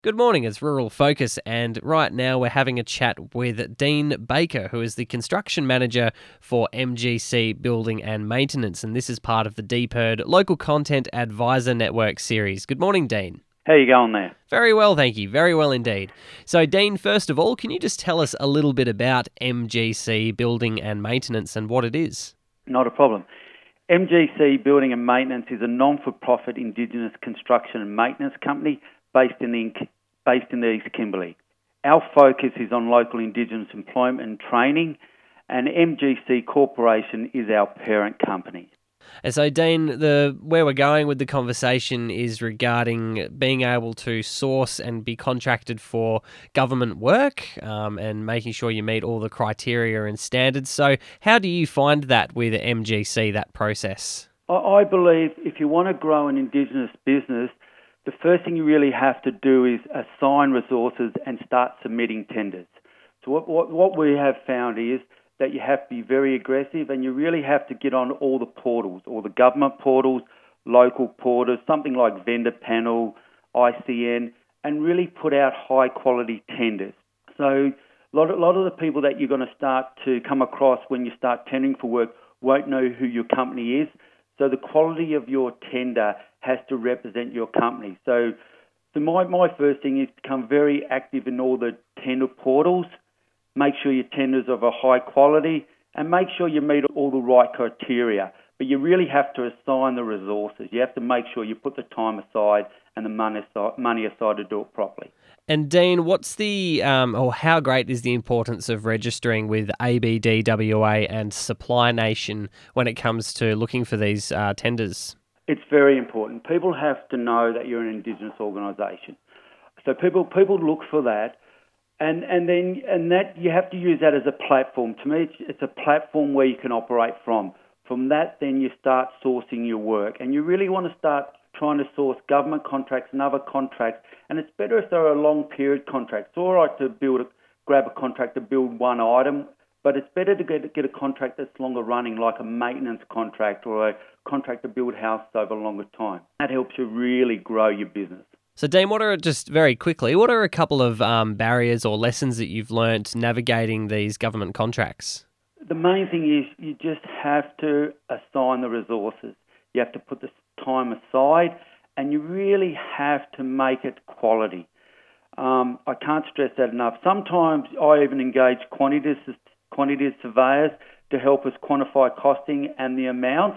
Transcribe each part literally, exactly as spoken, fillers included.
Good morning, it's Rural Focus, and right now we're having a chat with Dean Baker, who is the Construction Manager for M G C Building and Maintenance, and this is part of the D P E R D Local Content Advisor Network series. Good morning, Dean. How are you going there? Very well, thank you. Very well indeed. So, Dean, first of all, can you just tell us a little bit about M G C Building and Maintenance and what it is? Not a problem. M G C Building and Maintenance is a non-for-profit Indigenous construction and maintenance company based in the based in the East Kimberley. Our focus is on local Indigenous employment and training, and M G C Corporation is our parent company. And so, Dean, the where we're going with the conversation is regarding being able to source and be contracted for government work um, and making sure you meet all the criteria and standards. So how do you find that with M G C, that process? I believe if you want to grow an Indigenous business, the first thing you really have to do is assign resources and start submitting tenders. So what, what, what we have found is that you have to be very aggressive and you really have to get on all the portals, all the government portals, local portals, something like Vendor Panel, I C N, and really put out high quality tenders. So a lot, a lot of the people that you're going to start to come across when you start tendering for work won't know who your company is. So the quality of your tender has to represent your company. So, so my, my first thing is become very active in all the tender portals, make sure your tenders are of a high quality, and make sure you meet all the right criteria. But you really have to assign the resources. You have to make sure you put the time aside and the money aside, money aside to do it properly. And Dean, what's the, um, or how great is the importance of registering with A B D W A and Supply Nation when it comes to looking for these uh, tenders? It's very important. People have to know that you're an Indigenous organisation. So people people look for that, and and then and that you have to use that as a platform. To me, it's, it's a platform where you can operate from. From that, then you start sourcing your work, and you really want to start trying to source government contracts and other contracts. And it's better if they're a long period contract. It's all right to build a, grab a contract to build one item, but it's better to get, get a contract that's longer running, like a maintenance contract or a contract to build houses over a longer time. That helps you really grow your business. So, Dean, what are, just very quickly, what are a couple of um, barriers or lessons that you've learnt navigating these government contracts? The main thing is you just have to assign the resources. You have to put the time aside, and you really have to make it quality. Um, I can't stress that enough. Sometimes I even engage quantitative, quantitative surveyors to help us quantify costing and the amounts.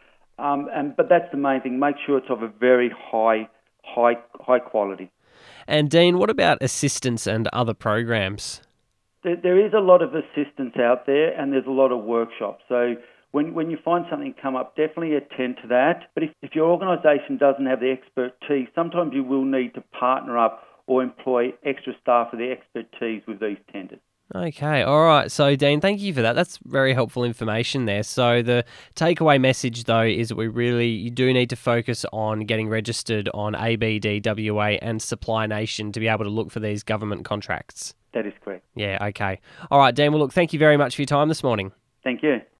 Um, and but that's the main thing. Make sure it's of a very high, high, high quality. And Dean, what about assistance and other programs? There, there is a lot of assistance out there, and there's a lot of workshops. So when when you find something come up, definitely attend to that. But if, if your organisation doesn't have the expertise, sometimes you will need to partner up or employ extra staff with the expertise with these tenders. Okay, all right. So, Dean, thank you for that. That's very helpful information there. So the takeaway message, though, is that we really, you do need to focus on getting registered on A B D W A and Supply Nation to be able to look for these government contracts. That is correct. Yeah, okay. All right, Dean, well, look, thank you very much for your time this morning. Thank you.